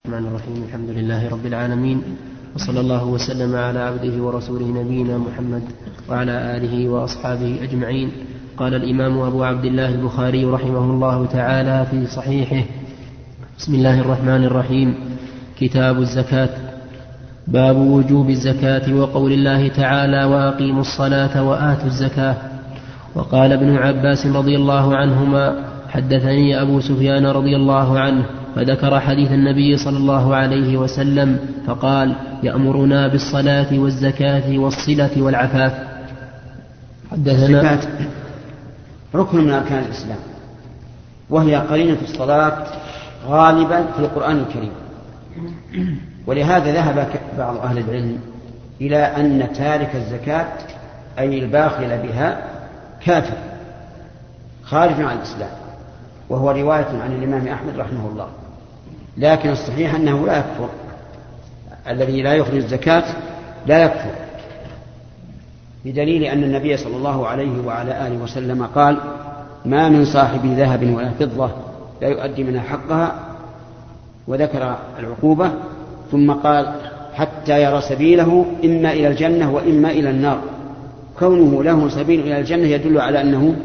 الرحمن الرحيم. الحمد لله رب العالمين، وصلى الله وسلم على عبده ورسوله نبينا محمد وعلى آله وأصحابه أجمعين. قال الإمام أبو عبد الله البخاري رحمه الله تعالى في صحيحه: بسم الله الرحمن الرحيم. كتاب الزكاة. باب وجوب الزكاة وقول الله تعالى: وأقيموا الصلاة وآتوا الزكاة. وقال ابن عباس رضي الله عنهما: حدثني أبو سفيان رضي الله عنه فذكر حديث النبي صلى الله عليه وسلم فقال: يأمرنا بالصلاة والزكاة والصلة والعفاف. الزكاة ركن من أركان الإسلام، وهي قرينة الصلاة غالبا في القرآن الكريم، ولهذا ذهب بعض أهل العلم إلى أن تارك الزكاة أي الباخل بها كافر خارج عن الإسلام، وهو رواية عن الإمام أحمد رحمه الله. لكن الصحيح أنه لا يكفر، الذي لا يخرج الزكاة لا يكفر، بدليل أن النبي صلى الله عليه وعلى آله وسلم قال: ما من صاحب ذهب ولا فضة لا يؤدي منها حقها، وذكر العقوبة ثم قال: حتى يرى سبيله إما إلى الجنة وإما إلى النار. كونه له سبيل إلى الجنة يدل على أنه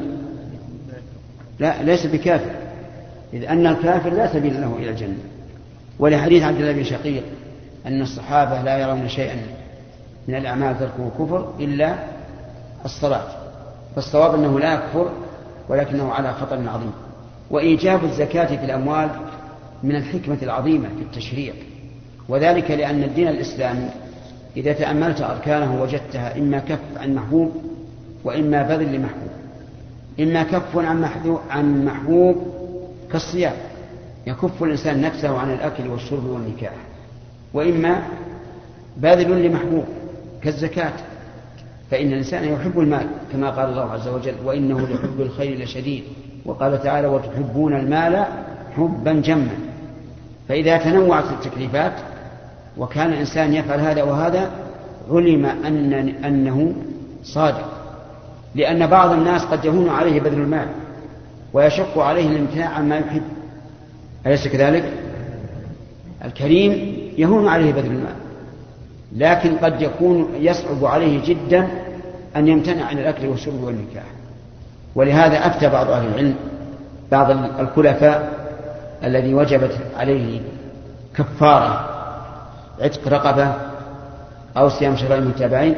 ليس بكافر، إذ أن الكافر لا سبيل له إلى الجنة. ولحديث عبد الله بن شقيق أن الصحابة لا يرون شيئا من الأعمال تركه كفر إلا الصلاة، فالصواب أنه لا يكفر ولكنه على خطر عظيم. وإيجاب الزكاة في الأموال من الحكمة العظيمة في التشريع، وذلك لأن الدين الإسلامي إذا تأملت أركانه وجدتها إما كف عن محبوب وإما بذل لمحبوب. إما كف عن محبوب كالصيام، يكف الإنسان نفسه عن الأكل والشرب والنكاح، وإما باذل لمحبوب كالزكاة، فإن الإنسان يحب المال كما قال الله عز وجل: وإنه لحب الخير لشديد. وقال تعالى: وتحبون المال حبا جما. فإذا تنوعت التكليفات وكان الإنسان يفعل هذا وهذا علم أنه صادق، لأن بعض الناس قد يهون عليه بذل المال ويشق عليه الامتناع عما يحب، أليس كذلك؟ الكريم يهون عليه بذل المال، لكن قد يكون يصعب عليه جدا أن يمتنع عن الأكل والشرب والنكاح. ولهذا أفتى بعض أهل العلم، بعض الخلفاء الذي وجبت عليه كفارة عتق رقبة أو صيام شهرين متابعين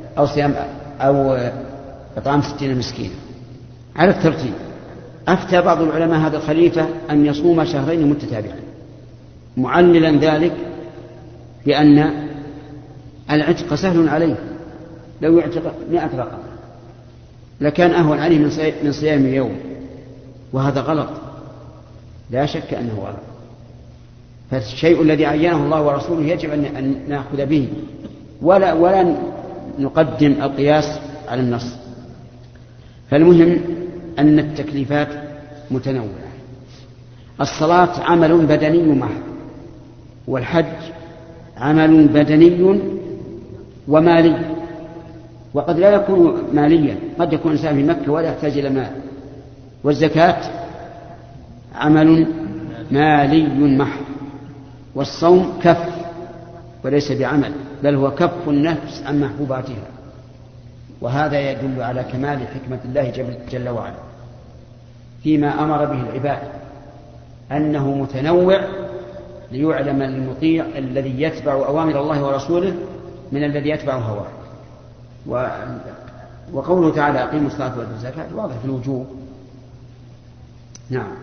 أو إطعام 60 مسكينا على الترتيب، أفتى بعض العلماء هذا الخليفة أن يصوم شهرين متتابعين، معللا ذلك بأن العتق سهل عليه، لو يعتق 100 رقبة لكان أهون عليه من صيام يوم، وهذا غلط، لا شك أنه غلط. فالشيء الذي عينه الله ورسوله يجب أن نأخذ به، ولا نقدم القياس على النص. فالمهم أن التكليفات متنوعة. الصلاة عمل بدني محض، والحج عمل بدني ومالي، وقد لا يكون ماليا، قد يكون إنسان في مكة ولا يحتاج إلى مال. والزكاة عمل مالي محض. والصوم كف وليس بعمل، بل هو كف النفس عن محبوباتها، وهذا يدل على كمال حكمة الله جل وعلا فيما أمر به العباد، أنه متنوع ليعلم المطيع الذي يتبع أوامر الله ورسوله من الذي يتبع هواه. وقوله تعالى: أقيموا الصلاة وآتوا الزكاة واضح في الوجوب. نعم.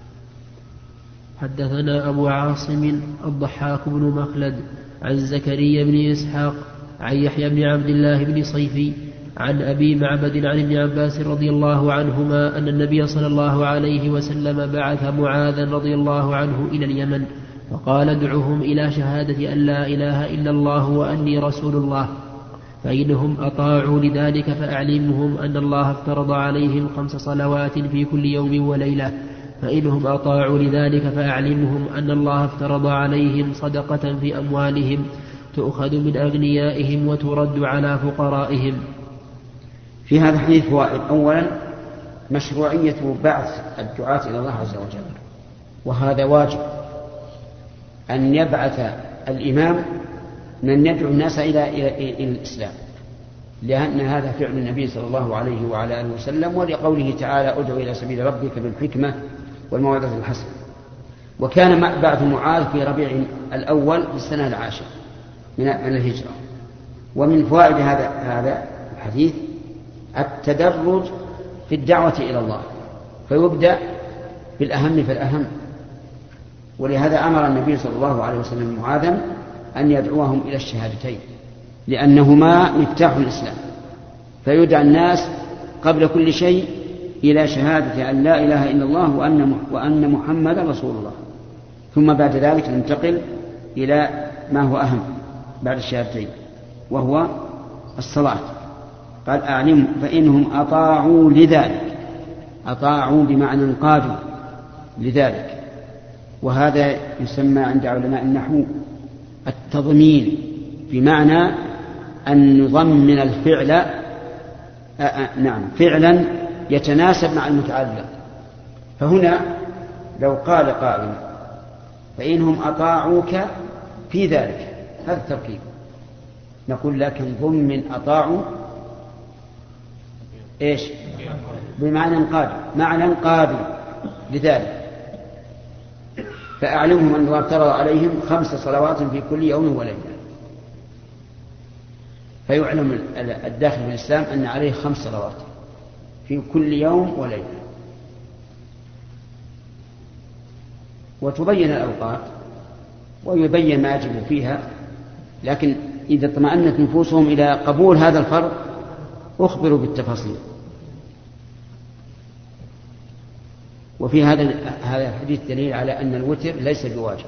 حدثنا أبو عاصم الضحاك بن مخلد عن زكريا بن إسحاق عن يحيى بن عبد الله بن صيفي عن أبي معبد عن ابن عباس رضي الله عنهما أن النبي صلى الله عليه وسلم بعث معاذا رضي الله عنه إلى اليمن فقال: ادعهم إلى شهادة أن لا إله إلا الله وأني رسول الله، فإنهم أطاعوا لذلك فأعلمهم أن الله افترض عليهم 5 صلوات في كل يوم وليلة، فإنهم أطاعوا لذلك فأعلمهم أن الله افترض عليهم صدقة في أموالهم تؤخذ من أغنيائهم وترد على فقرائهم. في هذا الحديث فوائد. أولا، مشروعية بعث الدعاة إلى الله عز وجل، وهذا واجب، أن يبعث الإمام من يدعو الناس إلى الإسلام، لأن هذا فعل النبي صلى الله عليه وعلى آله وسلم، ولقوله تعالى ادع إلى سبيل ربك بالحكمة والموعظة الحسنة. وكان بعث معاذ في ربيع الأول في السنة العاشرة من الهجرة. ومن فوائد هذا الحديث التدرج في الدعوة إلى الله، فيبدأ بالأهم فالأهم. ولهذا أمر النبي صلى الله عليه وسلم معاذا أن يدعوهم إلى الشهادتين، لأنهما مفتاح الإسلام، فيدعى الناس قبل كل شيء إلى شهادة أن لا إله إلا الله وأن محمدا رسول الله، ثم بعد ذلك ننتقل إلى ما هو أهم بعد الشهادتين، وهو الصلاة. قال أعلم فإنهم أطاعوا لذلك، أطاعوا بمعنى انقادوا لذلك. وهذا يسمى عند علماء النحو التضمين، بمعنى أن نضمن الفعل فعلا يتناسب مع المتعلق. فهنا لو قال قائل فإنهم أطاعوك في ذلك، هذا التركيب، نقول لكن ضمن أطاعوا إيش؟ بمعنى انقادوا، معنى انقادوا لذلك. فأعلمهم أن الله افترض عليهم 5 صلوات في كل يوم وليلة، فيعلم الداخل في الإسلام أن عليه 5 صلوات في كل يوم وليلة. وتبين الأوقات ويبين ما يجب فيها، لكن إذا اطمأنت نفوسهم إلى قبول هذا الفرض أخبروا بالتفاصيل. وفي هذا الحديث دليل على أن الوتر ليس بواجب،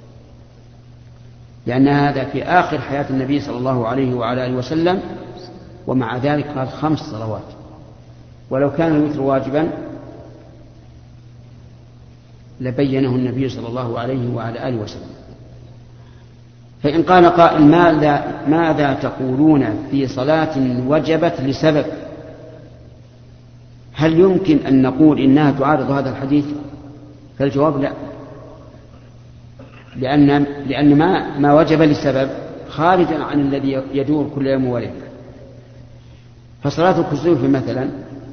لأن هذا في آخر حياة النبي صلى الله عليه وعلى آله وسلم، ومع ذلك قال 5 صلوات. ولو كان الوتر واجبا لبينه النبي صلى الله عليه وعلى آله وسلم. فإن قال قائل ماذا تقولون في صلاة وجبت لسبب؟ هل يمكن أن نقول إنها تعارض هذا الحديث؟ فالجواب لا، لأن ما وجب لسبب خارجا عن الذي يدور كل يوم وليلة. فصلاة الكسوف مثلا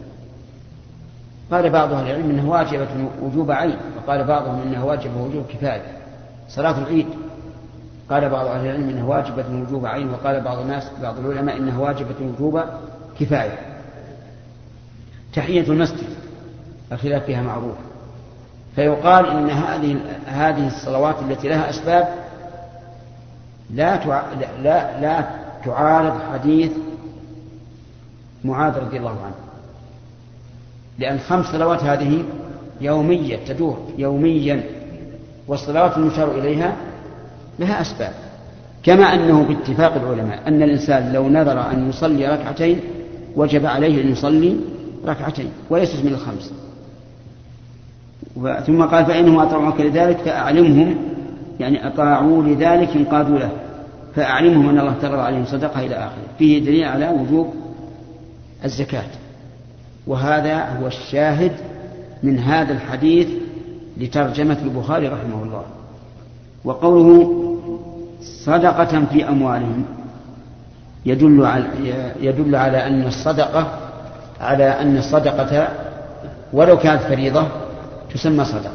قال بعض أهل العلم إنها واجبة وجوب عين، وقال بعضهم إنها واجبة وجوب كفاية. صلاة العيد قال بعض أهل العلم إنها واجبة وجوب عين، وقال بعض العلماء إنها واجبة وجوب كفاية. تحية المسجد الخلاف فيها معروف، فيقال إن هذه الصلوات التي لها أسباب لا تعارض حديث معاذ رضي الله عنه، لأن 5 صلوات هذه يومية تدور يوميا، والصلوات المشار إليها لها أسباب. كما أنه باتفاق العلماء أن الإنسان لو نذر أن يصلي 2 ركعتين وجب عليه أن يصلي 2 ركعتين وليست من 5. ثم قال فإنهم أطاعوك لذلك فأعلمهم، يعني أطاعوا لذلك انقادوا له، فأعلمهم أن الله افترض عليهم صدقة إلى آخره. فيه دليل على وجوب الزكاة، وهذا هو الشاهد من هذا الحديث لترجمة البخاري رحمه الله. وقوله صدقة في أموالهم يدل على أن الصدقة ولو كانت فريضة تسمى صدقة.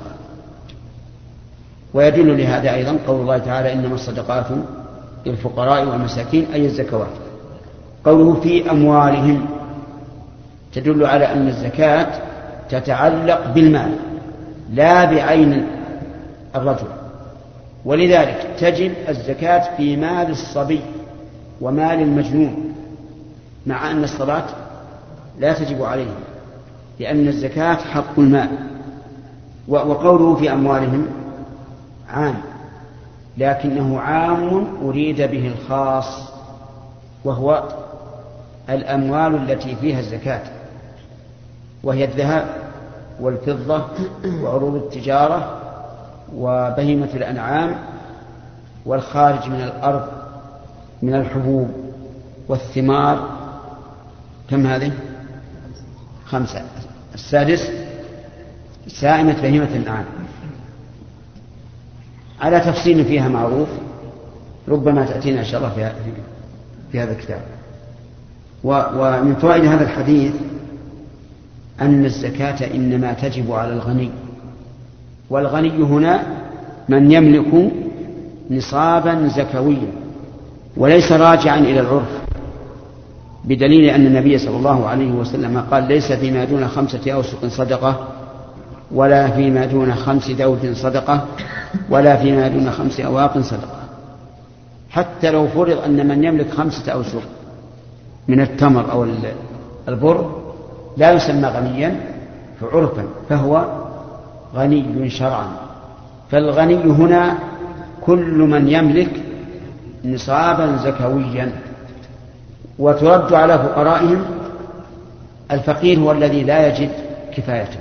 ويدل لهذا أيضا قول الله تعالى إنما الصدقات للفقراء والمساكين، أي الزكوات. قوله في أموالهم تدل على أن الزكاة تتعلق بالمال لا بعين الرجل، ولذلك تجب الزكاة في مال الصبي ومال المجنون، مع أن الصلاة لا تجب عليه، لأن الزكاة حق المال. وقوله في أموالهم عام، لكنه عام أريد به الخاص، وهو الأموال التي فيها الزكاة، وهي الذهب والفضة وعروض التجارة وبهيمة الأنعام والخارج من الأرض من الحبوب والثمار. كم هذه؟ 5. السادس سائمة بهيمة الأنعام. على تفصيل فيها معروف ربما تأتينا إن شاء الله في هذا الكتاب. ومن فوائد هذا الحديث أن الزكاة إنما تجب على الغني، والغني هنا من يملك نصابا زكويا وليس راجعا إلى العرف، بدليل أن النبي صلى الله عليه وسلم قال ليس فيما دون 5 أوسق صدقة، ولا فيما دون 5 دود صدقة، ولا فيما دون 5 أواق صدقة. حتى لو فرض أن من يملك 5 أوسق من التمر أو البر لا يسمى غنيا عرفا، فهو غني شرعا. فالغني هنا كل من يملك نصابا زكويا. وترد على فقرائهم الفقير هو الذي لا يجد كفايته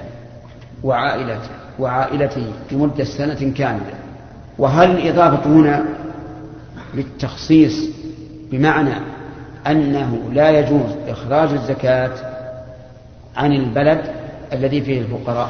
وعائلته لمدة سنة كاملة. وهل الإضافة هنا للتخصيص بمعنى أنه لا يجوز إخراج الزكاة عن البلد الذي فيه الفقراء؟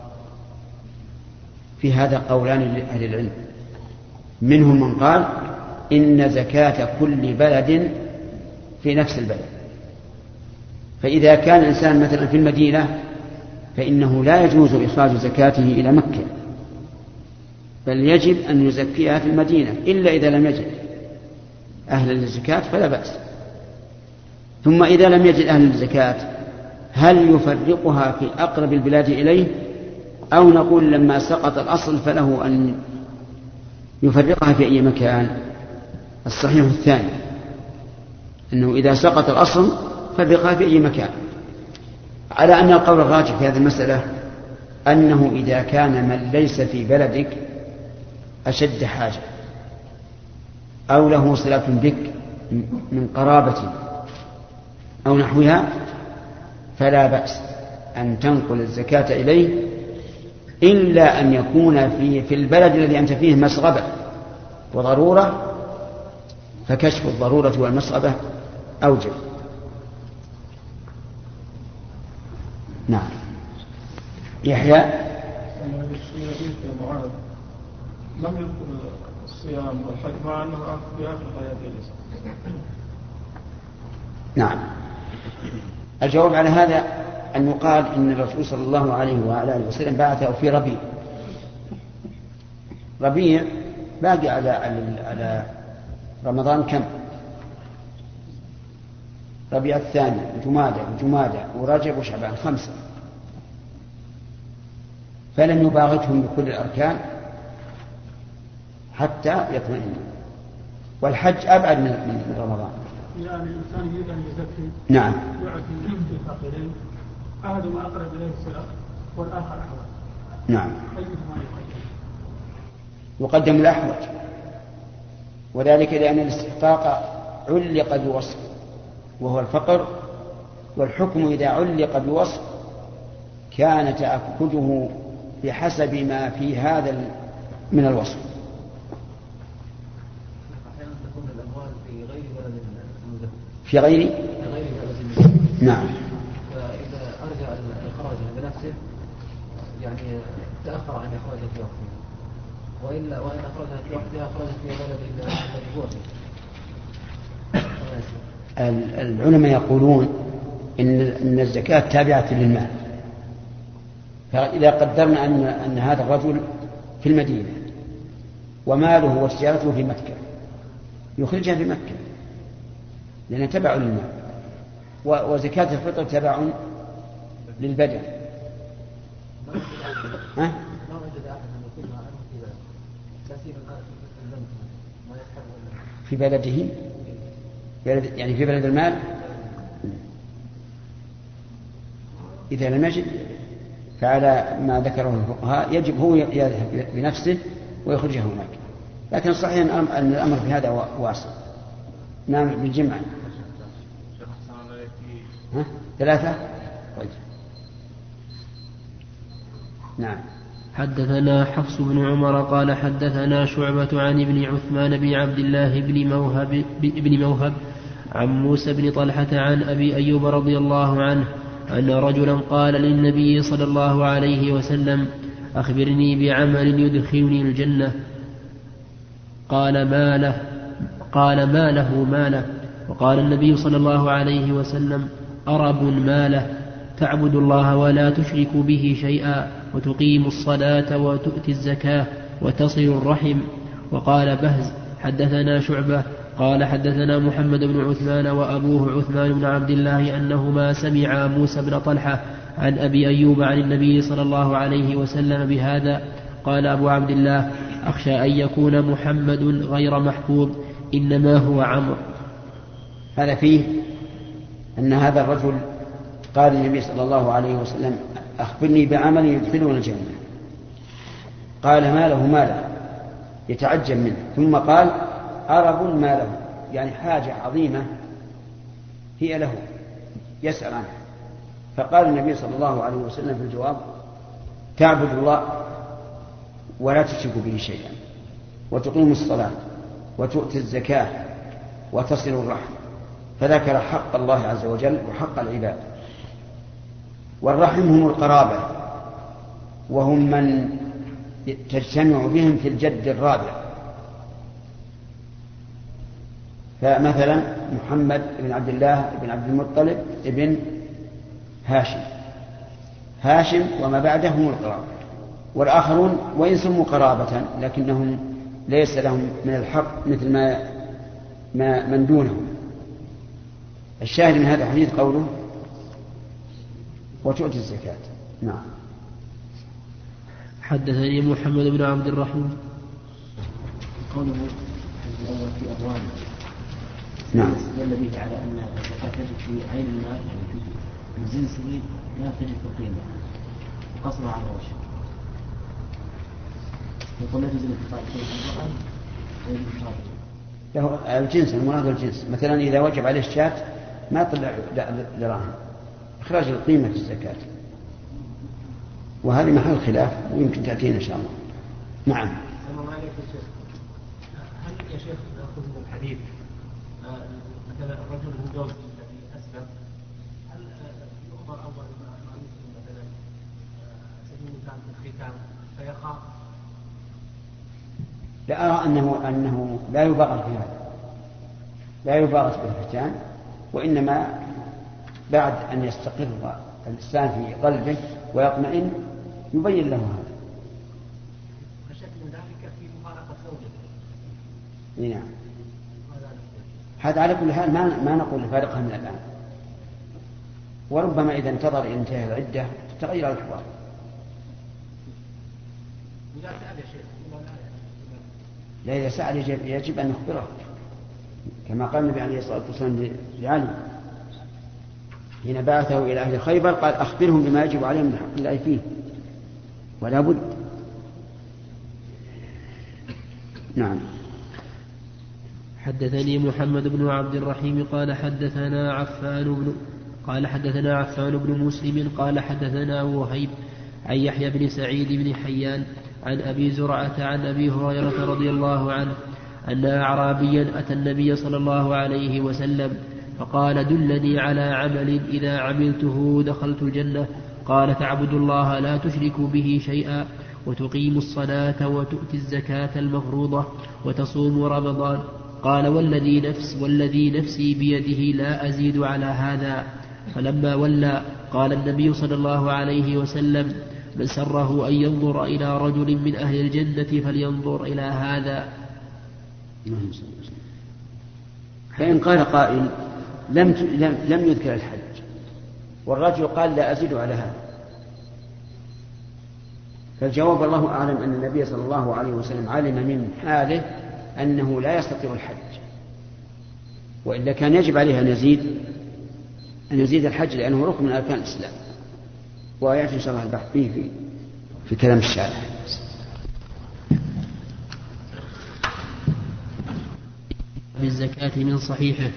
في هذا قولان لأهل العلم، منهم من قال إن زكاة كل بلد في نفس البلد، فإذا كان الإنسان مثلا في المدينة فإنه لا يجوز إخراج زكاته إلى مكة، بل يجب أن يزكيها في المدينة، إلا إذا لم يجد أهل الزكاة فلا بأس. ثم إذا لم يجد أهل الزكاة هل يفرقها في أقرب البلاد إليه، أو نقول لما سقط الأصل فله أن يفرقها في أي مكان؟ الصحيح الثاني، أنه إذا سقط الأصل فرقها في أي مكان، على أن القول الراجح في هذه المسألة أنه إذا كان من ليس في بلدك أشد حاجة أو له صلة بك من قرابة أو نحوها فلا بأس أن تنقل الزكاة إليه، إلا أن يكون في البلد الذي أنت فيه مسغبة وضرورة، فكشف الضرورة والمسغبة أوجب. نعم. يحيى لم يذكر الصيام والحج مع أنه في آخر حياته. نعم. الجواب على هذا أن يقال إن الرسول صلى الله عليه وعلى آله وسلم بعثه في ربيع باقي على رمضان كم؟ ربيع الثاني وجمادى ورجب وشعبان 5، فلم يباغتهم بكل الأركان حتى يطمئن. والحج أبعد من رمضان. يعني الإنسان يريد أن يزكي. نعم. يعطي الفقيرين أحدهما أقرب إليه الصلة والآخر أحوج. نعم. أيهما يقدم الأحوج، وذلك لأن الاستحقاق علق بوصف وهو الفقر، والحكم إذا علق بوصف كان تأكده بحسب ما في هذا من الوصف. أحيانا تكون الأموال في غير بلد المزكي. في غير بلد المزكي. نعم. فإذا أرجع إخراجها بنفسه يعني تأخر عن إخراجها في وقتها، وإن أخرجها في وقتها أخرجها في بلد الذي هو فيه. العلماء يقولون إن الزكاة تابعة للمال، فإذا قدرنا أن هذا الرجل في المدينة وماله وتجارته في مكة يخرجها في مكة لأنها تبع للمال، وزكاة الفطر تبع للبدن. ها؟ في بلده يعني في بلد المال إذا لم يجد فعلى ما ذكره الفقهاء يجب هو يذهب بنفسه ويخرجه هناك، لكن صحيح أن الأمر في هذا واسع. نعم. بالجمع 3. طيب. نعم. حدثنا حفص بن عمر قال حدثنا شعبة عن ابن عثمان بن عبد الله بن موهب عن موسى بن طلحة عن أبي أيوب رضي الله عنه أن رجلا قال للنبي صلى الله عليه وسلم: أخبرني بعمل يدخلني الجنة. قال ما له. وقال النبي صلى الله عليه وسلم: أرب ما له، تعبد الله ولا تشرك به شيئا، وتقيم الصلاة وتؤتي الزكاة وتصل الرحم. وقال بهز: حدثنا شعبة قال حدثنا محمد بن عثمان وأبوه عثمان بن عبد الله أنهما سمعا موسى بن طلحة عن أبي أيوب عن النبي صلى الله عليه وسلم بهذا. قال أبو عبد الله: أخشى أن يكون محمد غير محفوظ، إنما هو عمرو. هذا فيه أن هذا الرجل قال النبي صلى الله عليه وسلم: أخبرني بعمل يدخلون الجنة. قال: ما له، يتعجب منه. ثم قال: أرب ما له، يعني حاجة عظيمة هي له يسأل عنها. فقال النبي صلى الله عليه وسلم في الجواب: تعبد الله ولا تشرك به شيئا، وتقيم الصلاة وتؤتي الزكاة وتصل الرحم. فذكر حق الله عز وجل وحق العباد. والرحم هم القرابة، وهم من تجتمع بهم في الجد الرابع. فمثلا محمد بن عبد الله بن عبد المطلب ابن هاشم وما بعده هم القرابة. والآخرون وإن سموا قرابة لكنهم ليس لهم من الحق مثل ما من دونهم. الشاهد من هذا الحديث قوله: وتؤتي الزكاة. نعم. حدثني محمد بن عبد الرحيم قوله الأول في أبواب. نعم. استدل به على أن الزكاة تجب في عين المال في جنسه لا تجب في القيمة، قصرها على الوجه. يقول لا تجب الاتفاق في القرآن ويجب له الجنس، المراد الجنس. مثلا إذا وجب عليه الشاة ما طلع دراهم، إخراج القيمة في الزكاة، وهذه محل خلاف ويمكن تأتينا إن شاء الله. نعم. السلام عليكم يا شيخ. هل يا شيخ نأخذ من الحديث مثلا الرجل المجوز الذي أسلم، هل يؤمر أول ما يسلم مثلا سبيل مثال في الختام فيخاف؟ لا أرى أنه لا يبالغ في هذا، لا يبالغ بالختان، وإنما بعد أن يستقر الإنسان في قلبه ويطمئن يبين له هذا. الشك من ذلك في مفارقة زوجته. نعم. هذا على كل حال ما نقول فارقها من الآن، وربما إذا انتظر انتهاء العدة تغير الأحوال. إذا سأل يا شيخ لا، إذا سأل يجب أن نخبره، كما قال النبي عليه الصلاة والسلام لعلي حين بعثه إلى أهل خيبر قال: أخبرهم بما يجب عليهم من حق الله فيه، ولا بد. نعم. حدثني محمد بن عبد الرحيم قال حدثنا عفان بن مسلم قال حدثنا وهيب عن يحيى بن سعيد بن حيان عن أبي زرعة عن أبي هريرة رضي الله عنه أن أعرابيا أتى النبي صلى الله عليه وسلم فقال: دلني على عمل إذا عملته دخلت الجنة. قال: تعبد الله لا تشرك به شيئا، وتقيم الصلاة وتؤتي الزكاة المفروضة، وتصوم رمضان. قال: والذي نفسي بيده لا أزيد على هذا. فلما ولى قال النبي صلى الله عليه وسلم: من سره أن ينظر إلى رجل من أهل الجنة فلينظر إلى هذا. فإن قال قائل: لم يذكر الحج، والرجل قال: لا أزيد على هذا، فالجواب الله أعلم أن النبي صلى الله عليه وسلم علم من حاله أنه لا يستطيع الحج، وإلا كان يجب عليه أن يزيد الحج، لأنه ركن من أركان الإسلام، ويأتي إن شاء الله البحث فيه في كلام الشارح. بالزكاة من صحيحه.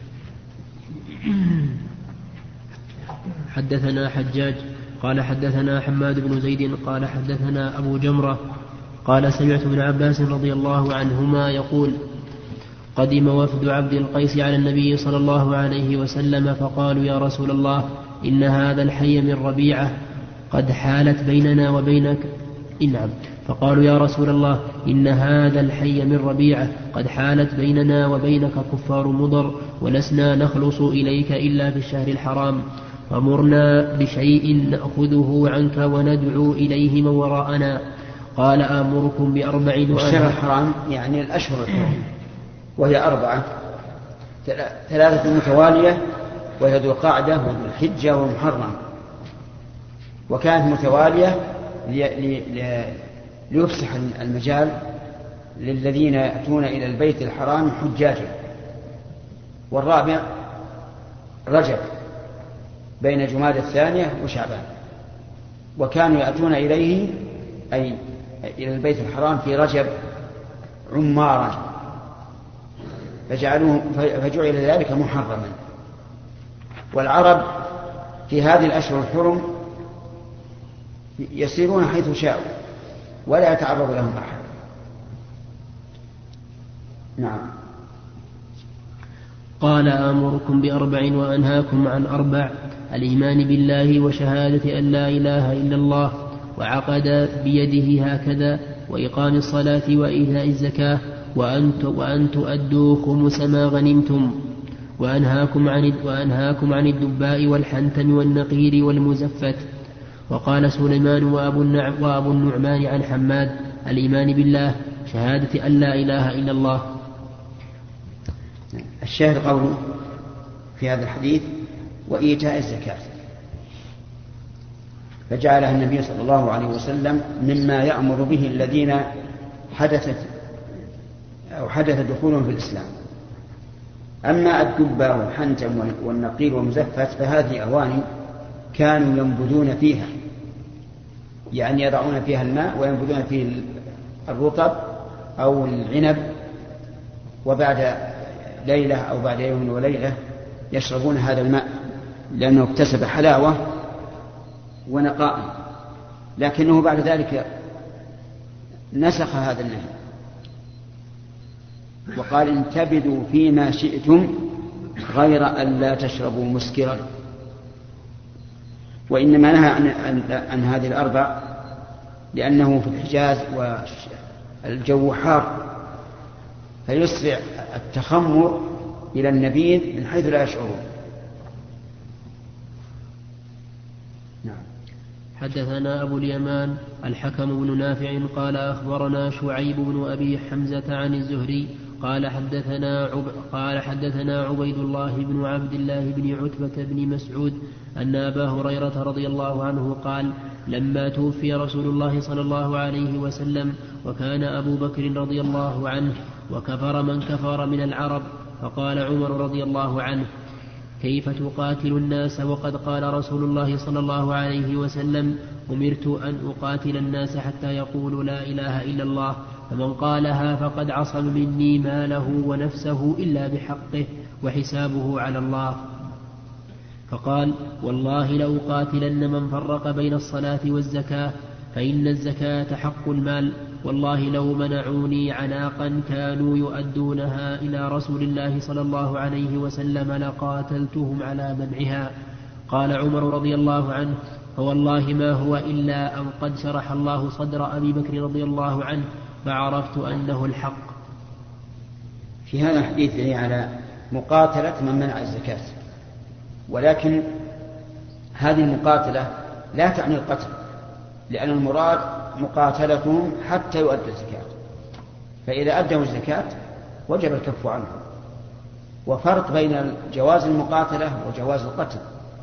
حدثنا حجاج قال حدثنا حماد بن زيد قال حدثنا أبو جمرة قال: سمعت ابن عباس رضي الله عنهما يقول: قدم وفد عبد القيس على النبي صلى الله عليه وسلم فقالوا: يا رسول الله، إن هذا الحي من ربيعة قد حالت بيننا وبينك. نعم. فقالوا يا رسول الله إن هذا الحي من ربيعة قد حالت بيننا وبينك كفار مضر ولسنا نخلص إليك إلا في الشهر الحرام فمرنا بشيء نأخذه عنك وندعو إليه من وراءنا. قال آمركم بأربع الشهر الحرام يعني الأشهر الحرام وهي 4 3 متوالية وهي ذو القعدة وذو الحجة والمحرم وكانت متوالية ليفسح المجال للذين يأتون إلى البيت الحرام حجاجا. والرابع رجب بين جمادى الثانية وشعبان وكانوا يأتون إليه أي إلى البيت الحرام في رجب عمارا فجعل ذلك محرما. والعرب في هذه الأشهر الحرم يسيرون حيث شاءوا ولا يتعرض لهم أحد. نعم. قال آمركم بأربع وأنهاكم عن 4: الإيمان بالله وشهادة أن لا إله إلا الله وعقد بيده هكذا وإقام الصلاة وإيتاء الزكاة وأن تؤدوا خمس ما غنمتم وأنهاكم عن الدباء والحنتم والنقير والمزفت. وقال سليمان وأبو النعمان عن حماد: الإيمان بالله شهادة أن لا إله إلا الله. الشاهد قوله في هذا الحديث وإيتاء الزكاة فجعلها النبي صلى الله عليه وسلم مما يأمر به الذين حدث دخولهم في الإسلام. أما الدبة والحنتم والنقير والمزفت فهذه أواني كانوا ينبذون فيها يعني يضعون فيها الماء وينبذون فيه الرطب أو العنب وبعد ليلة أو بعد يوم وليلة يشربون هذا الماء لأنه اكتسب حلاوة ونقاء. لكنه بعد ذلك نسخ هذا النهي وقال: انتبذوا فيما شئتم غير أن لا تشربوا مسكرا. وإنما نهى عن هذه الأربع لأنه في الحجاز والجو حار فيسرع التخمر إلى النبيذ من حيث لا يشعرون. نعم. حدثنا أبو اليمان الحكم بن نافع قال أخبرنا شعيب بن أبي حمزة عن الزهري قال حدثنا عبيد الله بن عبد الله بن عتبة بن مسعود أن أبا هريرة رضي الله عنه قال: لما توفي رسول الله صلى الله عليه وسلم وكان أبو بكر رضي الله عنه وكفر من كفر من العرب، فقال عمر رضي الله عنه: كيف تقاتل الناس وقد قال رسول الله صلى الله عليه وسلم: أمرت أن أقاتل الناس حتى يقولوا لا إله إلا الله، فمن قالها فقد عصم مني ماله ونفسه إلا بحقه وحسابه على الله. فقال: والله لأقاتلن من فرق بين الصلاة والزكاة، فإن الزكاة حق المال، والله لو منعوني عناقا كانوا يؤدونها إلى رسول الله صلى الله عليه وسلم لقاتلتهم على منعها. قال عمر رضي الله عنه: فوالله ما هو إلا أن قد شرح الله صدر أبي بكر رضي الله عنه فعرفت أنه الحق. في هذا الحديث على مقاتلة من منع الزكاة، ولكن هذه المقاتلة لا تعني القتل، لأن المراد مقاتلتهم حتى يؤدوا الزكاة، فإذا أدوا الزكاة وجب الكف عنهم. وفرق بين جواز المقاتلة وجواز القتل.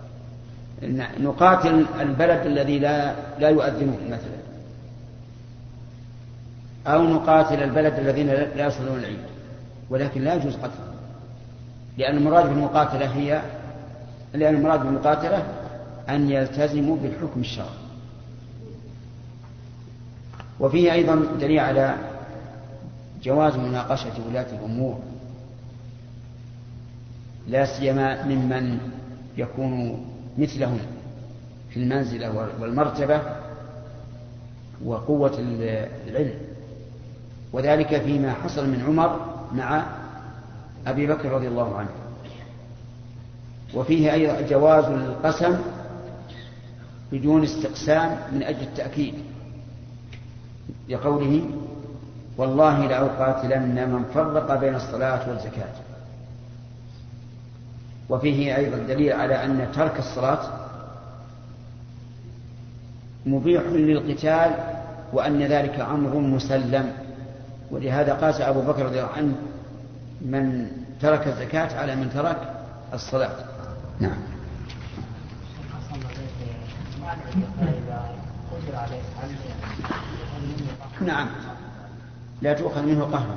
نقاتل البلد الذي لا يؤذنون مثلا، أو نقاتل البلد الذين لا يصلون العيد، ولكن لا يجوز قتلهم، لأن المراد بالمقاتلة أن يلتزموا بالحكم الشرعي. وفيه أيضا دليل على جواز مناقشة ولاة الأمور، لا سيما ممن يكون مثلهم في المنزلة والمرتبة وقوة العلم، وذلك فيما حصل من عمر مع أبي بكر رضي الله عنه. وفيه أيضا جواز القسم بدون استقسام من أجل التأكيد، لقوله والله لأقاتلن من فرق بين الصلاة والزكاة. وفيه أيضا دليل على أن ترك الصلاة مبيح للقتال وأن ذلك أمر مسلم، ولهذا قاس أبو بكر رضي الله عنه من ترك الزكاة على من ترك الصلاة. نعم. نعم لا تؤخذ منه قهرا.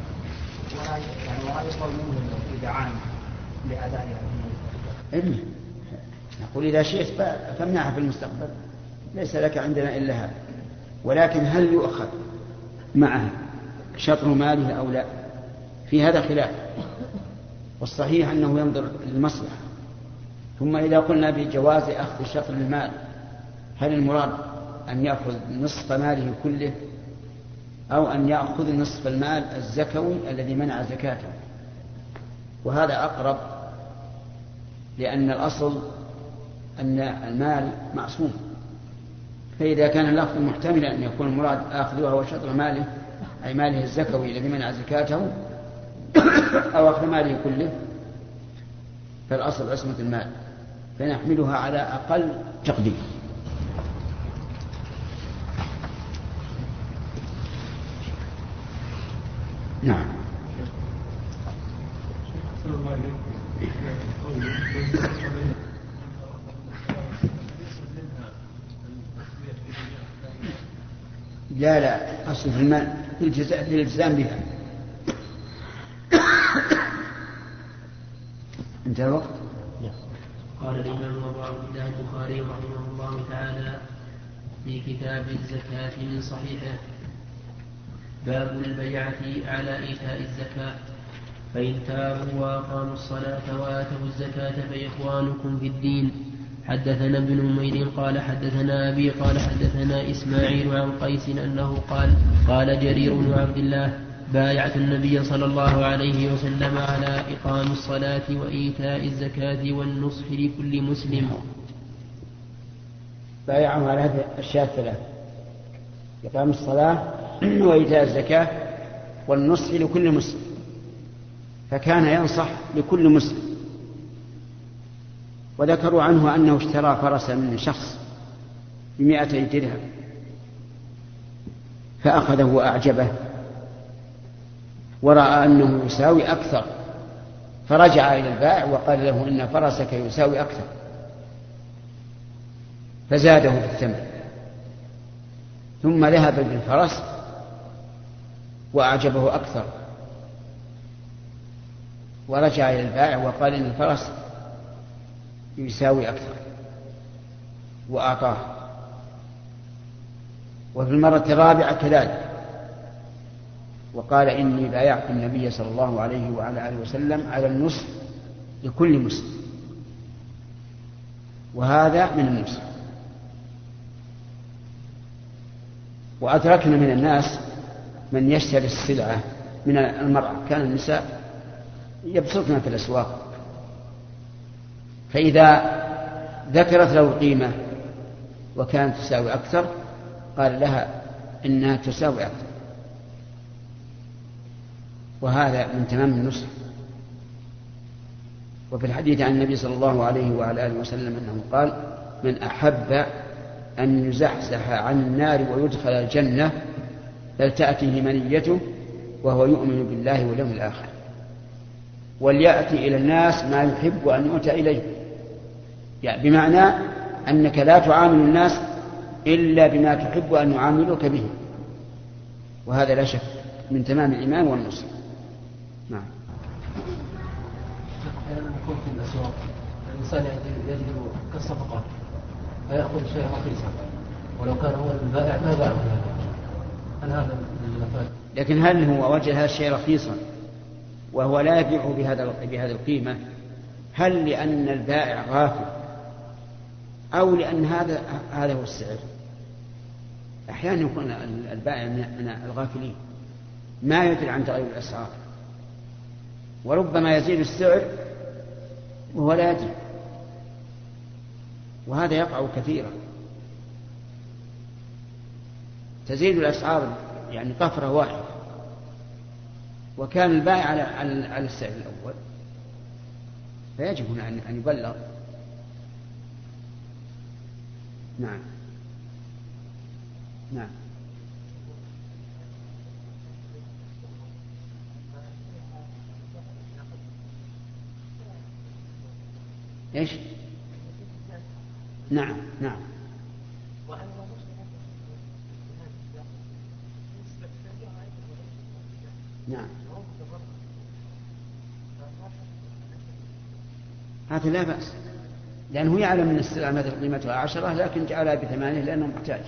نقول إذا شئت فامنعها في المستقبل، ليس لك عندنا إلا هذا. ولكن هل يؤخذ معها شطر ماله أو لا؟ في هذا خلاف، والصحيح أنه ينظر للمصلحة. ثم إذا قلنا بجواز أخذ شطر المال، هل المراد أن يأخذ نصف ماله كله أو أن يأخذ نصف المال الزكوي الذي منع زكاته؟ وهذا أقرب، لأن الأصل أن المال معصوم، فإذا كان اللفظ محتملا أن يكون المراد آخذها وشطر ماله أي ماله الزكوي الذي منع زكاته أو أخذ ماله كله، فالأصل عصمة المال، فنحملها على أقل تقدير. نعم. لا أصل في المال الالتزام بها. انتهى الوقت. قال الإمام أبو عبد الله البخاري رحمه الله تعالى في كتاب الزكاة من صحيحه: باب البيعة على إيتاء الزكاة، فإن تابوا وأقاموا الصلاة وآتوا الزكاة فإخوانكم في الدين. حدثنا ابن نمير قال حدثنا أبي قال حدثنا إسماعيل عن قيس أنه قال جرير بن عبد الله: بايعت النبي صلى الله عليه وسلم على إقام الصلاة وإيتاء الزكاة والنصح لكل مسلم. بايعه على هذه الأشياء الثلاث: إقام الصلاة وإيتاء الزكاة والنصح لكل مسلم، فكان ينصح لكل مسلم. وذكروا عنه أنه اشترى فرسا من شخص ب200 درهم فأخذه وأعجبه ورأى أنه يساوي أكثر، فرجع إلى البائع وقال له إن فرسك يساوي أكثر، فزاده في الثمن. ثم ذهب بالفرس وأعجبه أكثر ورجع إلى البائع وقال إن الفرس يساوي أكثر وأعطاه. وفي المرة الرابعة كذلك، وقال إني بايعت النبي صلى الله عليه وعلى آله وسلم على النصح لكل مسلم، وهذا من النصح. وأدركنا من الناس من يشتري السلعة من المرأة، كان النساء يبسطن في الأسواق، فإذا ذكرت له قيمة وكانت تساوي أكثر قال لها إنها تساوي أكثر، وهذا من تمام النصح. وفي الحديث عن النبي صلى الله عليه وعلى آله وسلم أنه قال: من أحب أن يزحزح عن النار ويدخل الجنة فلتأته منيته وهو يؤمن بالله واليوم الآخر، وليأتي إلى الناس ما يحب أن يؤتى إليه. يعني بمعنى أنك لا تعامل الناس إلا بما تحب أن يعاملوك به، وهذا لا شك من تمام الإيمان والنصر. نعم. أحيانا يكون في الأسواق الإنسان يجد كالصفقات فيأخذ شيئا رخيصا ولو كان هو البائع ما باعه، هل هذا من المفاد؟ لكن هل هو وجه هذا الشيء رخيصا وهو لا يبيع بهذا القيمة؟ هل لأن البائع غافل أو لأن هذا هو السعر؟ أحيانا يكون البائع من الغافلين ما يدري عن تغير الأسعار، وربما يزيد السعر وهو لا يدري، وهذا يقع كثيرا. تزيد الأسعار يعني طفرة واحدة، وكان البائع على السعر الأول، فيجب هنا أن يبلغ. نعم نعم. إيش؟ نعم نعم. نعم هذا لا بأس، لأنه يعلم من السلعة مثل قيمتها 10 لكن جعلها ب8 لأنه محتاج.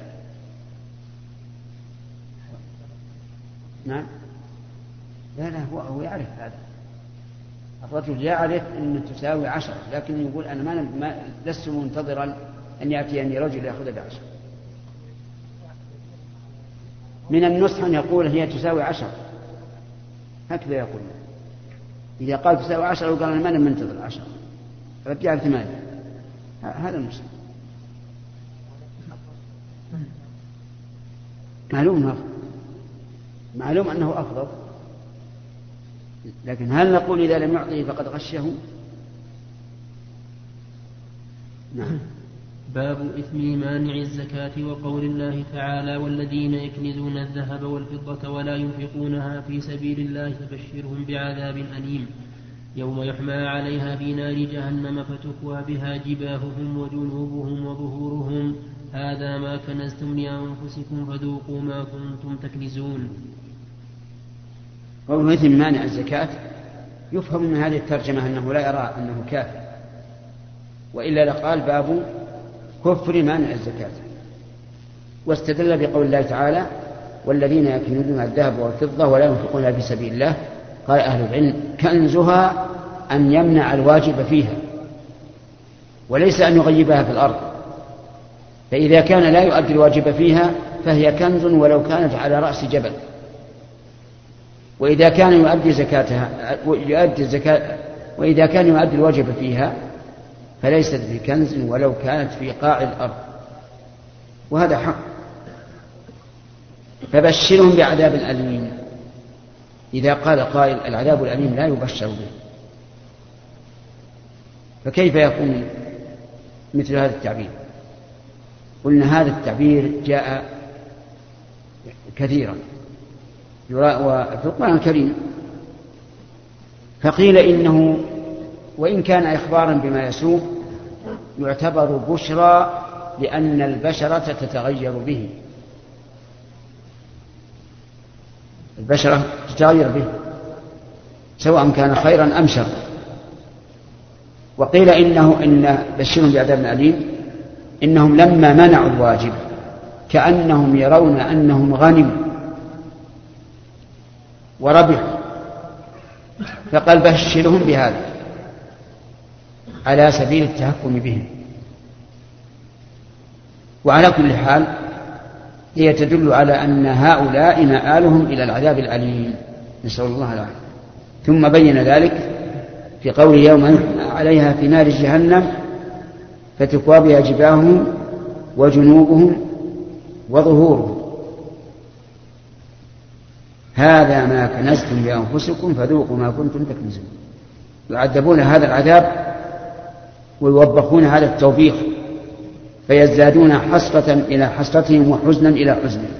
نعم. لا هو يعرف هذا، الرجل يعرف أن تساوي 10 لكن يقول أنا ما لست منتظرا أن يأتيني رجل يأخذ ب10. من النصح أن يقول هي تساوي 10، هكذا يقول. إذا قال تساوي 10 وقال أنا ما منتظر 10 رجع ب8، هذا النصح. معلوم أنه أفضل، لكن هل نقول إذا لم يعطيه فقد غشه؟ نعم. باب إثم مانع الزكاة وقول الله تعالى والذين يكنزون الذهب والفضة ولا ينفقونها في سبيل الله فبشرهم بعذاب أليم يوم يحمى عليها في نار جهنم فتكوى بها جباههم وجنوبهم وظهورهم هذا ما كنزتم لأنفسكم فذوقوا ما كنتم تكنزون. قول إثم مانع الزكاة يفهم من هذه الترجمة أنه لا يرى أنه كافر، وإلا لقال باب كفر مانع الزكاة، واستدل بقول الله تعالى والذين يكنزون الذهب والفضة ولا ينفقونها في سبيل الله. قال أهل العلم كنزها أن يمنع الواجب فيها وليس أن يغيبها في الأرض، فإذا كان لا يؤدي الواجب فيها فهي كنز ولو كانت على رأس جبل، وإذا كان وإذا كان يؤدي الواجب فيها فليست بكنز ولو كانت في قاع الأرض، وهذا حق. فبشرهم بعذاب أليم. إذا قال قائل العذاب الأليم لا يبشر به، فكيف يكون مثل هذا التعبير؟ قلنا هذا التعبير جاء كثيرا وفي القرآن الكريم، فقيل إنه وإن كان إخبارا بما يسوء يعتبر بشرى لأن البشرة تتغير به، البشرة تتغير به سواء كان خيرا أم شرا. وقيل إن بشرهم بعذاب أليم إنهم لما منعوا الواجب كأنهم يرون أنهم غنموا وربحوا، فقال بشرهم بهذا على سبيل التهكم بهم. وعلى كل حال هي تدل على أن هؤلاء مآلهم إلى العذاب الأليم، نسأل الله العافية. ثم بين ذلك في قول يوم يحمى عليها في نار جهنم فتكوى بها جباههم وجنوبهم وظهورهم هذا ما كنزتم لأنفسكم فذوقوا ما كنتم تكنزون. يعذبون هذا العذاب ويوبخون هذا التوبيخ فيزدادون حسرة إلى حسرتهم وحزنا إلى حزنهم.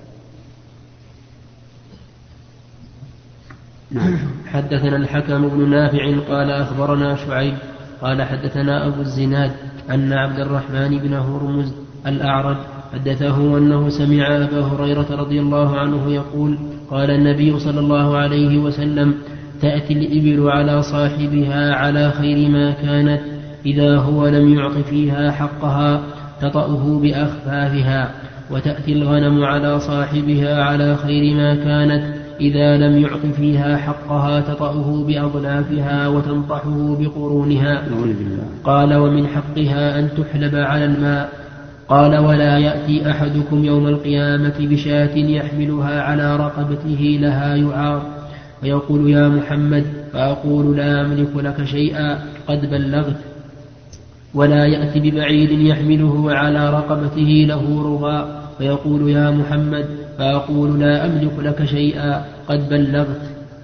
حدثنا الحكم بن نافع قال أخبرنا شعيب قال حدثنا أبو الزناد أن عبد الرحمن بن هرمز الأعرج حدثه أنه سمع أبا هريرة رضي الله عنه يقول قال النبي صلى الله عليه وسلم تأتي الإبل على صاحبها على خير ما كانت إذا هو لم يعط فيها حقها تطأه بأخفافها، وتأتي الغنم على صاحبها على خير ما كانت إذا لم يعط فيها حقها تطأه بأضلافها وتنطحه بقرونها. قال ومن حقها أن تحلب على الماء. قال ولا يأتي أحدكم يوم القيامة بشاة يحملها على رقبته لها يعار فيقول يا محمد، فأقول لا أملك لك شيئا قد بلغت. ولا يأتي ببعير يحمله على رقبته له رغاء فيقول يا محمد، فأقول لا أملك لك شيئا قد بلغت.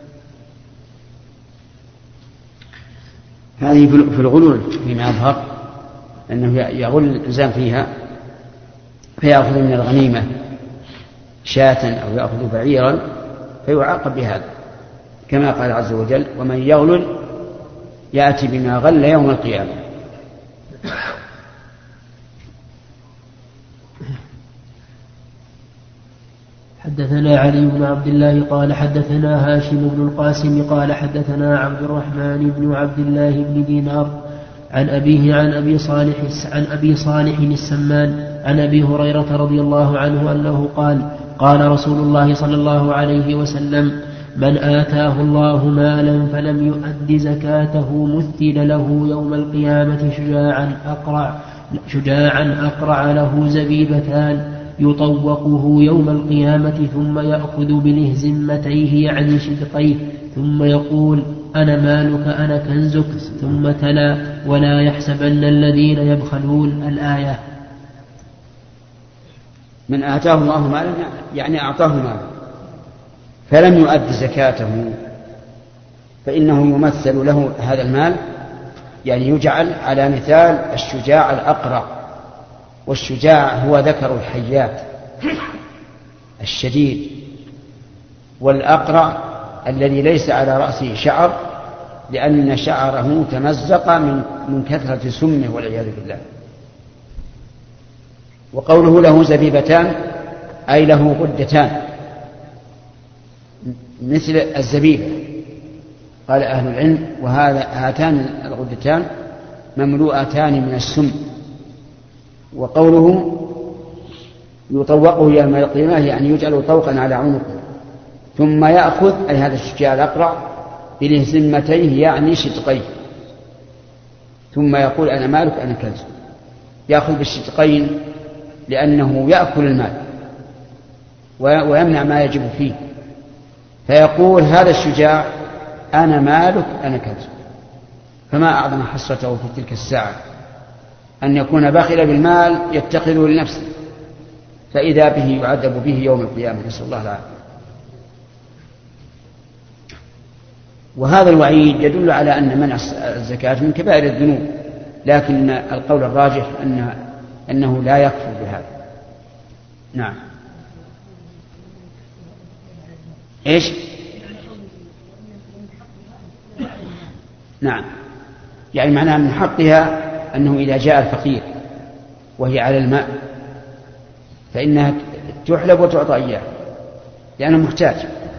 هذه في الغلول فيما يظهر أنه يغل الإنسان فيها فيأخذ من الغنيمة شاة أو يأخذ بعيرا فيعاقب بهذا، كما قال عز وجل ومن يغلل يأتي بما غل يوم القيامة. حدثنا علي بن عبد الله قال حدثنا هاشم بن القاسم قال حدثنا عبد الرحمن بن عبد الله بن دينار عن أبيه عن أبي صالح السمان عن أبي هريرة رضي الله عنه أنه قال رسول الله صلى الله عليه وسلم من آتاه الله مالا فلم يؤد زكاته مثل له يوم القيامة شجاعا أقرع له زبيبتان يطوقه يوم القيامة ثم يأخذ بلهزمتيه يعني شدقيه ثم يقول أنا مالك أنا كنزك، ثم تلا ولا يحسبن الذين يبخلون الآية. من آتاه الله مالا يعني أعطاه مالا فلم يؤد زكاته فإنه يمثل له هذا المال، يعني يجعل على مثال الشجاع الأقرع، والشجاع هو ذكر الحيات الشديد، والأقرع الذي ليس على رأسه شعر لأن شعره تمزق من كثرة سمه والعياذ بالله. وقوله له زبيبتان أي له غدتان مثل الزبيبة، قال أهل العلم هاتان الغدتان مملوءتان من السم. وقوله يطوقه يوم القيامة يعني يجعل طوقا على عنقه ثم يأخذ أي هذا الشجاع الأقرع بلهزمتيه يعني شدقيه ثم يقول أنا مالك أنا كنزك، يأخذ بالشدقين لأنه يأكل المال ويمنع ما يجب فيه، فيقول هذا الشجاع أنا مالك أنا كنزك. فما أعظم حسرته في تلك الساعة أن يكون بخل بالمال يتخذه لنفسه، فإذا به يعذب به يوم القيامة، نسأل الله العافية. وهذا الوعيد يدل على أن منع الزكاة من كبائر الذنوب، لكن القول الراجح أنه لا يكفر بهذا. نعم. إيش؟ نعم، يعني معناها من حقها أنه إذا جاء الفقير وهي على الماء فإنها تحلب وتعطى إياه لأنه محتاج.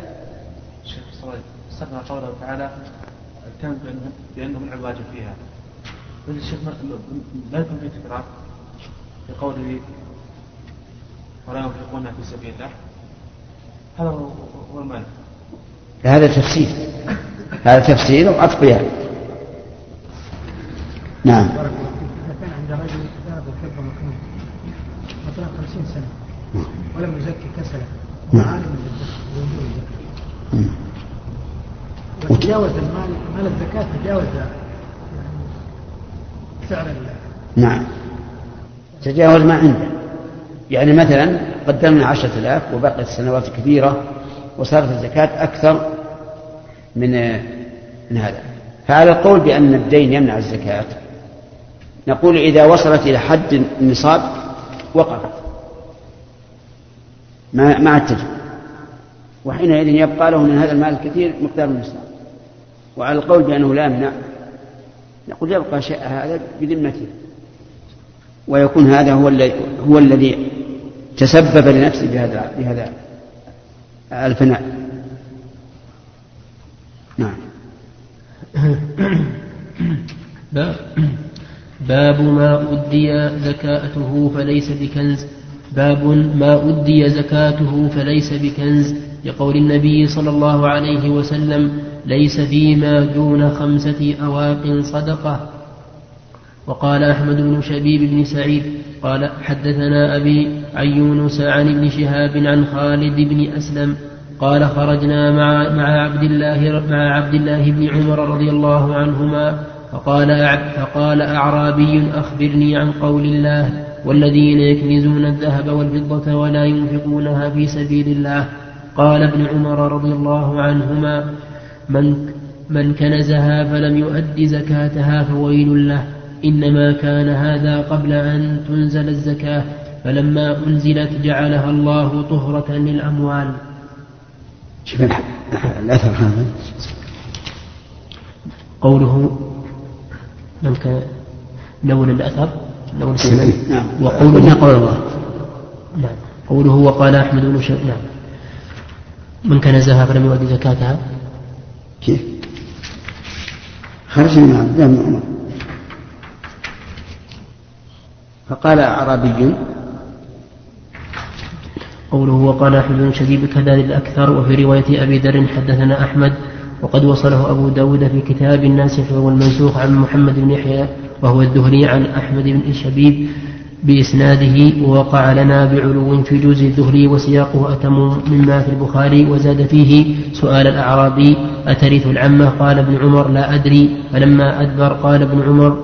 استثنى قوله تعالى كان بأنه من الواجب فيها، بل الشيخ لا يكون في تكرار بقوله ولا ينفقون في سبيل الله، هذا هو المال. هذا تفسير وعطفها. نعم. كان عند رجل ذهب وفضة مكنون مطلع 50 سنة ولم يزكي كسله وعالم بوجوب الزكاة وتجاوز مال الزكاة تجاوز سعر الله. نعم، تجاوز ما عنده، يعني مثلا قدمنا 10,000 وبقيت سنوات كبيرة وصارت الزكاة أكثر من هذا، فعلى القول بأن الدين يمنع الزكاة نقول إذا وصلت إلى حد النصاب وقفت مع التجربة، وحينئذ يبقى له من هذا المال الكثير مقدار النصاب. وعلى القول بأنه لا يمنع نقول يبقى شيء هذا بذمته، ويكون هذا هو الذي تسبب لنفسه بهذا الفناء. نعم. باب ما أدي زكاته فليس بكنز. باب ما أدي زكاته فليس بكنز، لقول النبي صلى الله عليه وسلم ليس فيما دون 5 أواق صدقة. وقال أحمد بن شبيب بن سعيد قال حدثنا أبي عن يونس عن ابن شهاب عن خالد بن أسلم قال خرجنا مع عبد الله بن عمر رضي الله عنهما فقال أعرابي أخبرني عن قول الله والذين يكنزون الذهب والفضة ولا ينفقونها في سبيل الله. قال ابن عمر رضي الله عنهما: من كنزها فلم يؤد زكاتها فويل له. إنما كان هذا قبل أن تنزل الزكاة، فلما أنزلت جعلها الله طهرة للأموال. شوف الأثر هذا قوله من كان لون الأثر لون السنة. نعم. وقوله قول الله. نعم. قوله وقال أحمد بن نعم. من كنزها فلم يؤد زكاتها. كيف؟ خرج من عبد الله بن عمر فقال أعرابي. قوله وقال أحمد بن شبيب كذلك الأكثر. وفي رواية أبي ذر حدثنا أحمد وقد وصله أبو داود في كتاب الناسخ والمنسوخ عن محمد بن يحيى وهو الذهلي عن أحمد بن شبيب بإسناده. ووقع لنا بعلو في جوز الذهلي وسياقه أتم مما في البخاري. وزاد فيه سؤال الأعرابي: أترث العمة؟ قال ابن عمر: لا أدري. فلما أدبر قال ابن عمر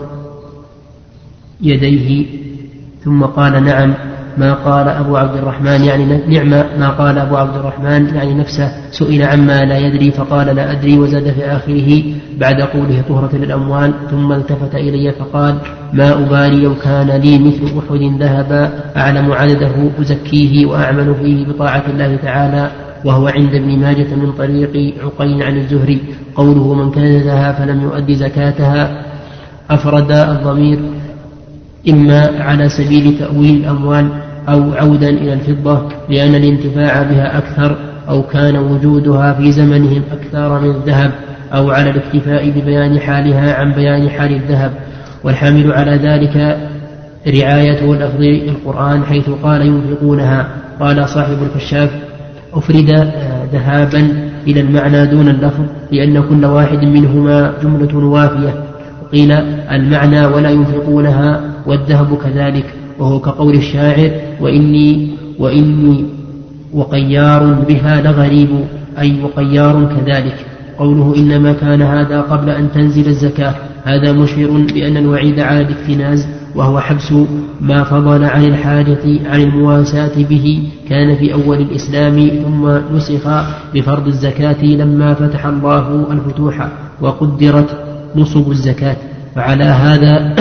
يديه ثم قال: نعم ما قال أبو عبد الرحمن يعني نعم ما قال أبو عبد الرحمن يعني نفسه. سئل عما لا يدري فقال: لا أدري. وزاد في آخره بعد قوله طهرة للأموال: ثم التفت إلي فقال: ما أبالي لو كان لي مثل أحد ذهبا أعلم عدده أزكيه وأعمل فيه بطاعة الله تعالى. وهو عند ابن ماجة من طريق عقيل عن الزهري. قوله من كنزها فلم يؤد زكاتها أفرد الضمير إما على سبيل تأويل الأموال أو عودا إلى الفضة لأن الانتفاع بها أكثر، أو كان وجودها في زمنهم أكثر من الذهب، أو على الاكتفاء ببيان حالها عن بيان حال الذهب. والحامل على ذلك رعاية والأفضل القرآن حيث قال ينفقونها. قال صاحب الكشاف: أفرد ذهابا إلى المعنى دون اللفظ لأن كل واحد منهما جملة وافية. وقيل المعنى ولا ينفقونها والذهب كذلك، وهو كقول الشاعر: وإني وقيار بها لغريب، أي وقيار كذلك. قوله إنما كان هذا قبل أن تنزل الزكاة هذا مشير بأن الوعيد على الاكتناز وهو حبس ما فضل عن الحاجة عن المواساة به كان في أول الإسلام ثم نسخ بفرض الزكاة لما فتح الله الفتوح وقدرت نصب الزكاة. فعلى هذا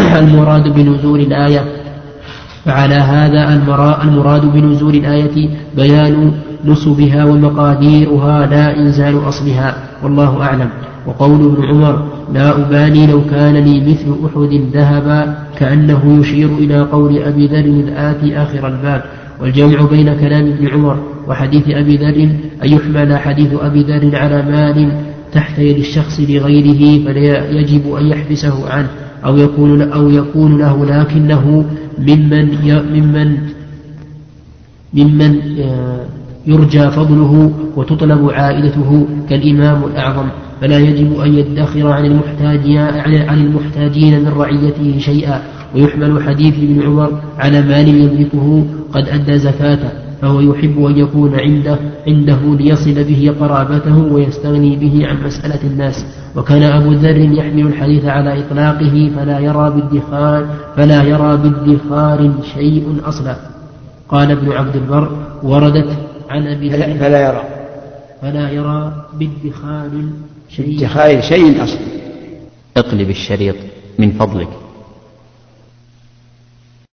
المراد بنزول الآية بيان نصبها ومقاديرها لا إنزال أصلها، والله أعلم. وقول ابن عمر: لا أبالي لو كان لي مثل أحد ذهبا كأنه يشير إلى قول أبي ذر الآتي آخر الباب. والجمع بين كلام ابن عمر وحديث أبي ذر أن يحمل حديث أبي ذر على مال تحت يد الشخص لغيره فلا يجب أن يحبسه عنه، أو يكون له لكنه ممن يرجى فضله وتطلب عائدته كالإمام الأعظم، فلا يجب أن يدخر عن المحتاجين من رعيته شيئا. ويحمل حديث ابن عمر على مال يملكه قد أدى زكاته فهو يحب أن يكون عنده ليصل به قرابته ويستغني به عن مسألة الناس. وكان أبو ذر يحمل الحديث على إطلاقه فلا يرى بالدخار شيء أصلا. قال ابن عبد البر: وردت عن أبي ذر فلا يرى بالدخار شيء أصلا. اقلب الشريط من فضلك.